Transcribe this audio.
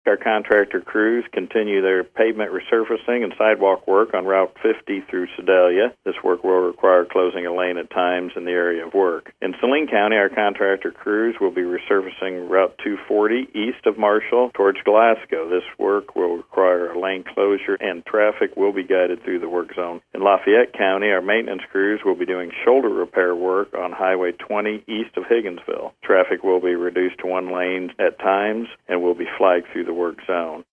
Our contractor crews continue their pavement resurfacing and sidewalk work on Route 50 through Sedalia. This work will require closing a lane at times in the area of work. In Saline County, our contractor crews will be resurfacing Route 240 east of Marshall towards Glasgow. This work will require a lane closure and traffic will be guided through the work zone. In Lafayette County, our maintenance crews will be doing shoulder repair work on Highway 20 east of Higginsville. Traffic will be reduced to one lane at times and will be flagged through the work zone.